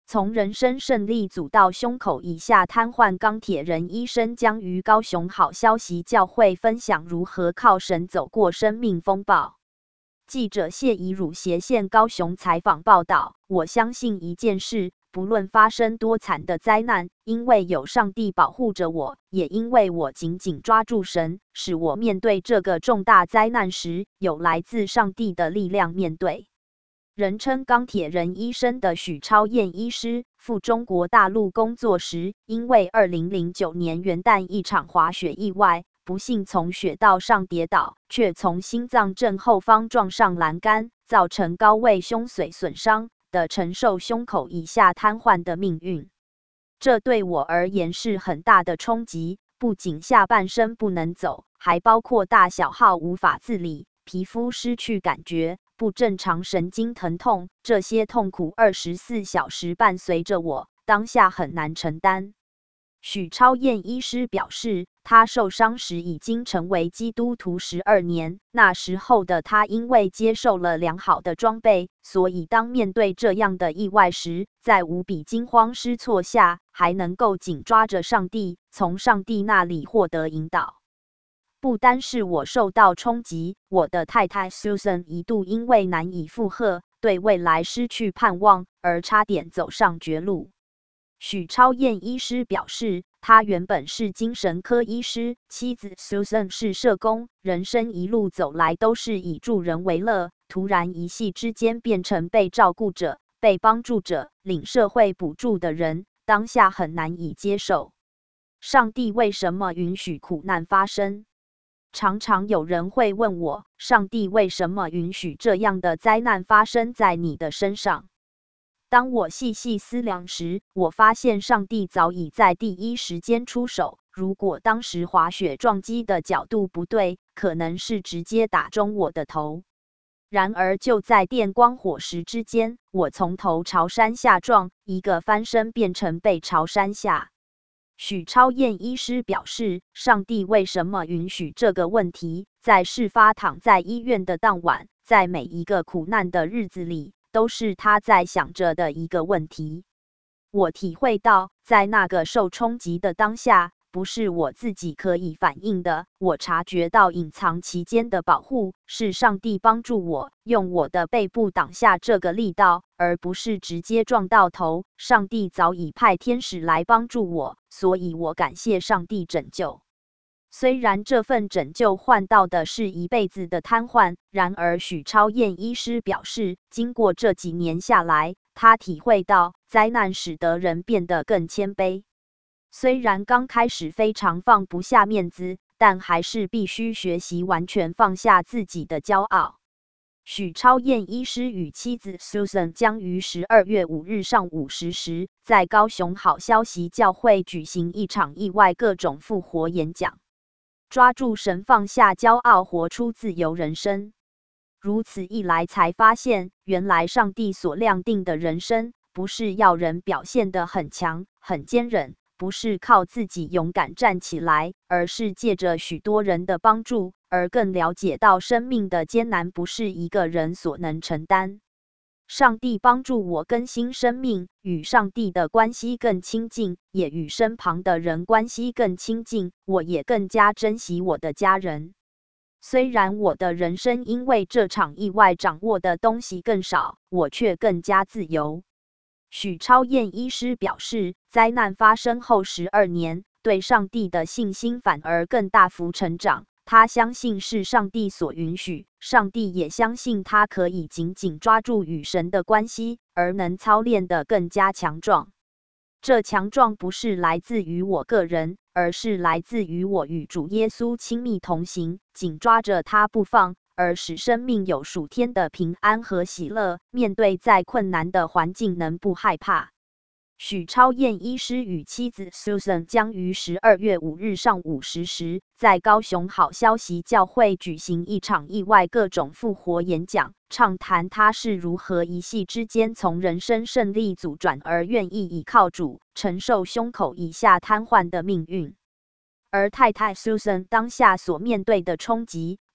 从人生胜利组到胸口以下瘫痪钢铁人医生将于高雄好消息教会分享如何靠神走过生命风暴。记者谢怡汝斜线高雄采访报道，我相信一件事，不论发生多惨的灾难，因为有上帝保护着我，也因为我紧紧抓住神，使我面对这个重大灾难时，有来自上帝的力量面对。人称钢铁人医生的许超燕医师赴中国大陆工作时，因为2009年元旦一场滑雪意外，不幸从雪道上跌倒，却从心脏正后方撞上栏杆，造成高位胸髓损伤的承受胸口以下瘫痪的命运。这对我而言是很大的冲击，不仅下半身不能走，还包括大小号无法自理，皮肤失去感觉，不正常神经疼痛，这些痛苦24小时伴随着我，当下很难承担。许超燕医师表示，他受伤时已经成为基督徒12年，那时候的他因为接受了良好的装备，所以当面对这样的意外时，在无比惊慌失措下，还能够紧抓着上帝，从上帝那里获得引导。不单是我受到冲击，我的太太 Susan 一度因为难以负荷，对未来失去盼望，而差点走上绝路。许超燕医师表示，他原本是精神科医师，妻子 Susan 是社工，人生一路走来都是以助人为乐，突然一夕之间变成被照顾者、被帮助者、领社会补助的人，当下很难以接受。上帝为什么允许苦难发生？常常有人会问我，上帝为什么允许这样的灾难发生在你的身上？当我细细思量时，我发现上帝早已在第一时间出手。如果当时滑雪撞击的角度不对，可能是直接打中我的头。然而就在电光火石之间，我从头朝山下撞，一个翻身变成背朝山下。许超燕医师表示，上帝为什么允许这个问题，在事发躺在医院的当晚，在每一个苦难的日子里，都是他在想着的一个问题。我体会到，在那个受冲击的当下，不是我自己可以反应的，我察觉到隐藏其间的保护，是上帝帮助我，用我的背部挡下这个力道，而不是直接撞到头。上帝早已派天使来帮助我，所以我感谢上帝拯救。虽然这份拯救换到的是一辈子的瘫痪，然而许超燕医师表示，经过这几年下来，他体会到灾难使得人变得更谦卑。虽然刚开始非常放不下面子，但还是必须学习完全放下自己的骄傲。许超燕医师与妻子 Susan 将于12月5日上午10时，在高雄好消息教会举行一场意外各种复活演讲，抓住神，放下骄傲，活出自由人生。如此一来，才发现原来上帝所量定的人生，不是要人表现得很强、很坚韧，不是靠自己勇敢站起来，而是借着许多人的帮助，而更了解到生命的艰难不是一个人所能承担。上帝帮助我更新生命，与上帝的关系更亲近，也与身旁的人关系更亲近，我也更加珍惜我的家人。虽然我的人生因为这场意外掌握的东西更少，我却更加自由。许超燕医师表示，灾难发生后12年，对上帝的信心反而更大幅成长。他相信是上帝所允许，上帝也相信他可以紧紧抓住与神的关系，而能操练得更加强壮。这强壮不是来自于我个人，而是来自于我与主耶稣亲密同行，紧抓着他不放，而使生命有属天的平安和喜乐，面对再困难的环境能不害怕。许超燕医师与妻子 Susan 将于12月5日上午10时，在高雄好消息教会举行一场意外各种复活演讲，畅谈他是如何一夕之间从人生胜利组转而愿意倚靠主，承受胸口以下瘫痪的命运。而太太 Susan 当下所面对的冲击，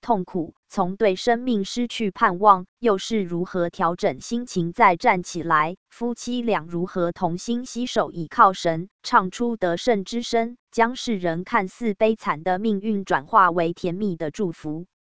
痛苦，从对生命失去盼望，又是如何调整心情再站起来？夫妻俩如何同心携手，倚靠神，唱出得胜之声，将世人看似悲惨的命运转化为甜蜜的祝福。